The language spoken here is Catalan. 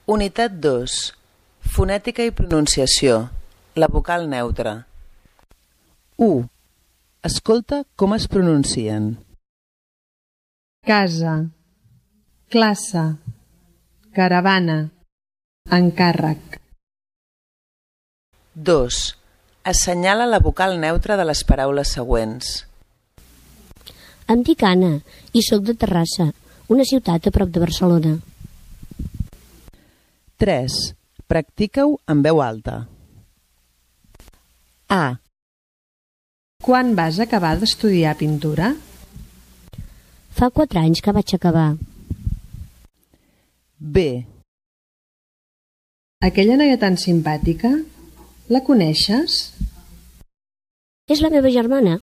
Unitat 2. Fonètica i pronunciació. La vocal neutra. 1. Escolta com es pronuncien. Casa, classe, caravana, encàrrec. 2. Assenyala la vocal neutra de les paraules següents. Em dic Anna i sóc de Terrassa, una ciutat a prop de Barcelona. 3. Practica-ho en veu alta. A. Quan vas acabar d'estudiar pintura? Fa 4 anys que vaig acabar. B. Aquella noia tan simpàtica, la coneixes? És la meva germana.